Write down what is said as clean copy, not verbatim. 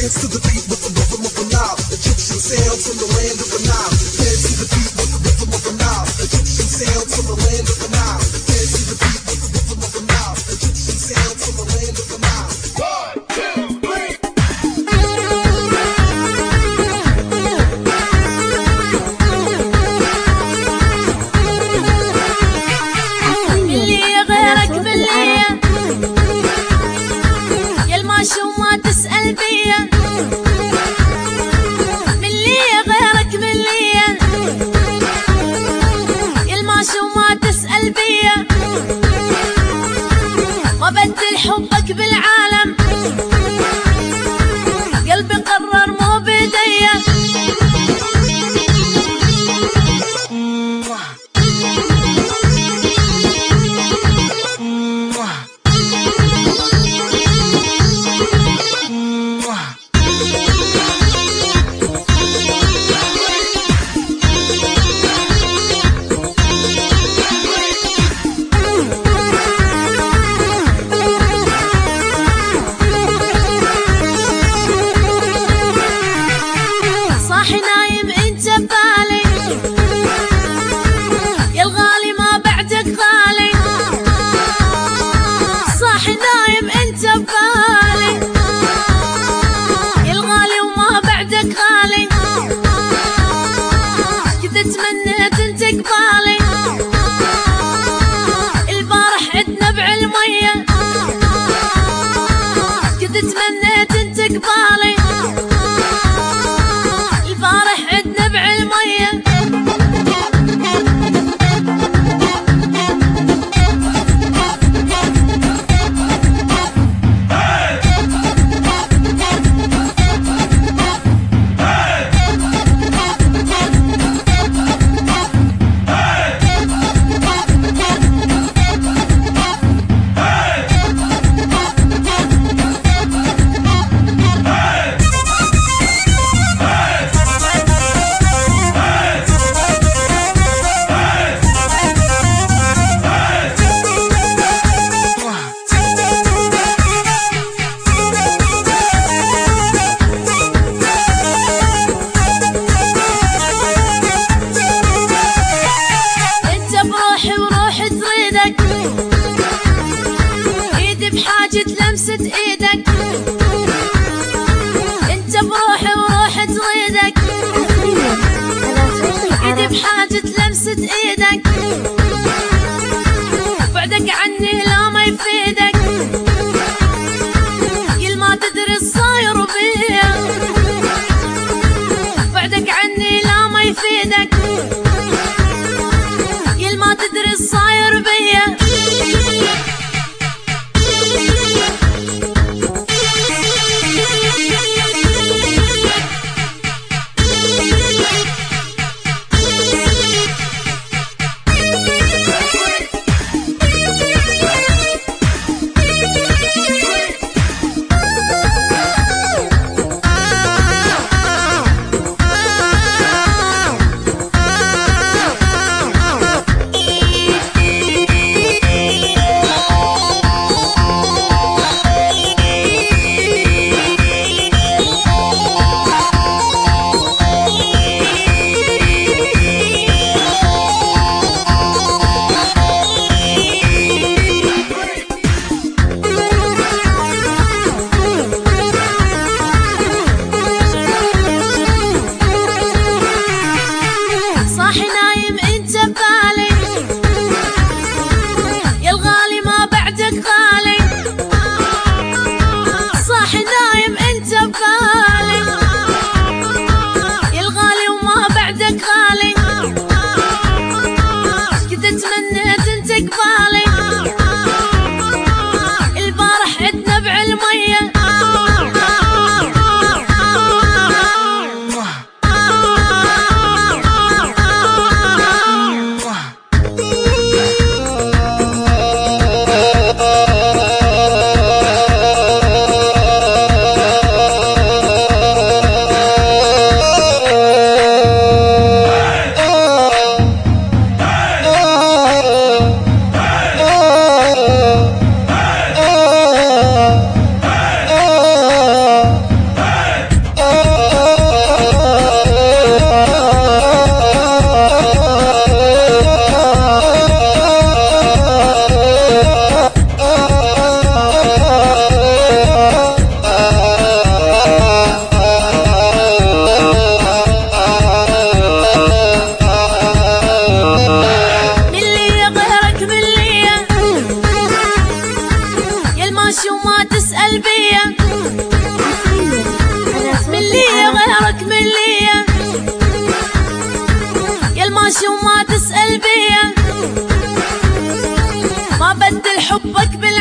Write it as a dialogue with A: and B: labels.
A: Dance to the beat with the rhythm of the Nile. Egyptian sounds from the land of the Nile. Dance to the beat with the rhythm of the Nile. Egyptian sounds from the land of the Nile. Dance to the beat with the rhythm of the Nile. Egyptian sounds from the land of the Nile. 1, 2, 3.
B: وبدل حبك بالعالم قلبي قرر مو بيديا تمنيت انت قبالي البارح عدنا بعلمية كنت تمنيت انت قبالي البارح عدنا بعلمية بحاجة لمسة ايدك انت بروحي وروحي تريدك ايدي بحاجة لمسة ايدك بعدك عني لا ما يفيدك كل ما تدري الصاير بيا بعدك عني لا ما يفيدك كل ما تدري الصاير بيا حبك